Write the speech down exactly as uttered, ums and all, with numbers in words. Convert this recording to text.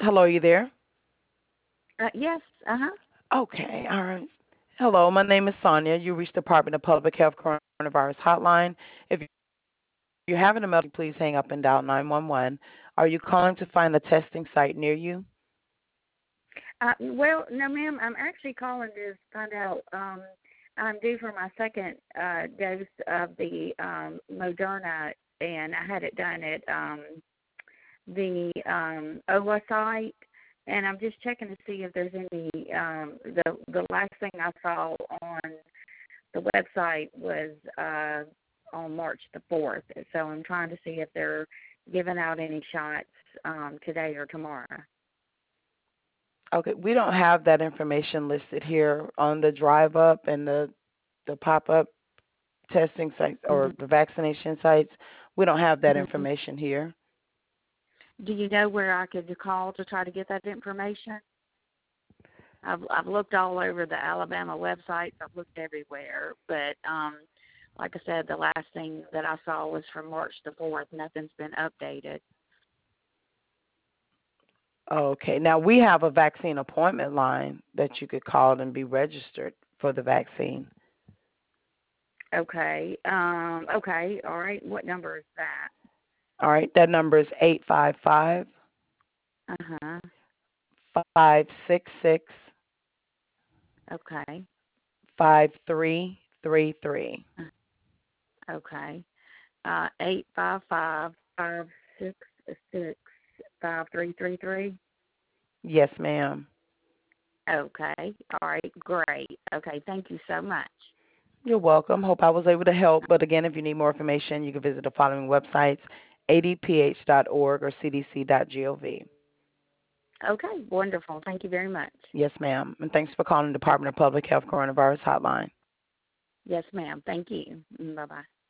Hello, are you there? Uh, yes. Uh huh. Okay, all right. Hello, my name is Sonia. You reached the Department of Public Health Coronavirus Hotline. If you're having a emergency, please hang up and dial nine one one. Are you calling to find a testing site near you? Uh, well, no, ma'am. I'm actually calling to find out. Um, I'm due for my second uh, dose of the um, Moderna, and I had it done at um, the um, O W A site, and I'm just checking to see if there's any. Um, the the last thing I saw on the website was uh, on March the fourth, so I'm trying to see if they're giving out any shots um, today or tomorrow. Okay, we don't have that information listed here on the drive up and the the pop up testing sites or Mm-hmm. the vaccination sites. We don't have that Mm-hmm. information here. Do you know where I could call to try to get that information? I've I've looked all over the Alabama websites. I've looked everywhere, but um, like I said, the last thing that I saw was from March the fourth. Nothing's been updated. Okay, now we have a vaccine appointment line that you could call and be registered for the vaccine. Okay. Um. Okay. All right. What number is that? All right, that number is eight five five, Uh huh. five six six, Okay. five three three three. Uh, Okay. Uh, eight five five five six six five three three three. Yes, ma'am. Okay. All right. Great. Okay. Thank you so much. You're welcome. Hope I was able to help. But again, if you need more information, you can visit the following websites: a d p h dot org or c d c dot gov. Okay. Wonderful. Thank you very much. Yes, ma'am. And thanks for calling the Department Okay. of Public Health Coronavirus Hotline. Yes, ma'am. Thank you. Bye bye.